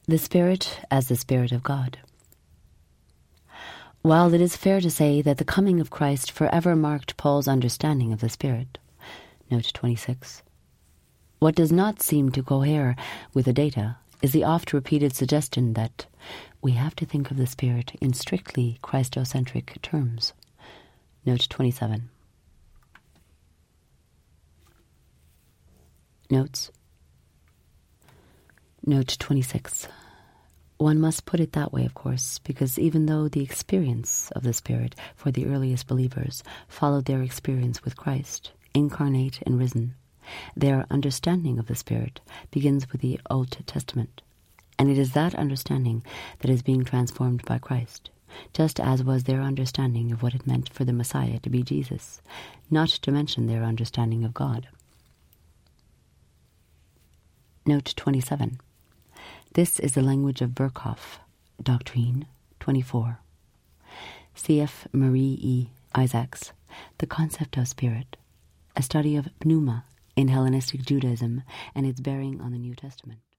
The Spirit as the Spirit of God. While it is fair to say that the coming of Christ forever marked Paul's understanding of the Spirit, note 26, what does not seem to cohere with the data is the oft-repeated suggestion that we have to think of the Spirit in strictly Christocentric terms, note 27. Notes. Note 26. One must put it that way, of course, because even though the experience of the Spirit for the earliest believers followed their experience with Christ, incarnate and risen, their understanding of the Spirit begins with the Old Testament, and it is that understanding that is being transformed by Christ, just as was their understanding of what it meant for the Messiah to be Jesus, not to mention their understanding of God. Note 27. This is the language of Berkhoff, Doctrine 24. C.F. Marie E. Isaacs, The Concept of Spirit, a study of pneuma in Hellenistic Judaism and its bearing on the New Testament.